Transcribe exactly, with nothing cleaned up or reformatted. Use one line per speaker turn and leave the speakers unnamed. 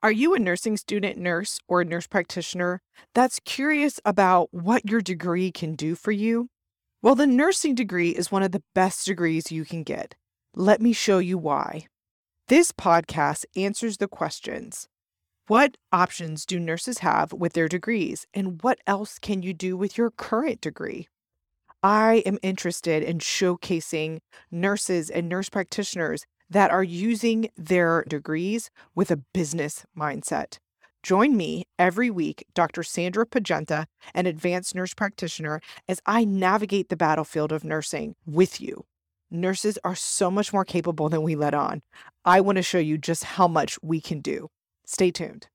Are you a nursing student nurse or a nurse practitioner that's curious about what your degree can do for you? Well, the nursing degree is one of the best degrees you can get. Let me show you why. This podcast answers the questions. What options do nurses have with their degrees, and what else can you do with your current degree? I am interested in showcasing nurses and nurse practitioners that are using their degrees with a business mindset. Join me every week, Doctor Sandra Pagenta, an advanced nurse practitioner, as I navigate the battlefield of nursing with you. Nurses are so much more capable than we let on. I want to show you just how much we can do. Stay tuned.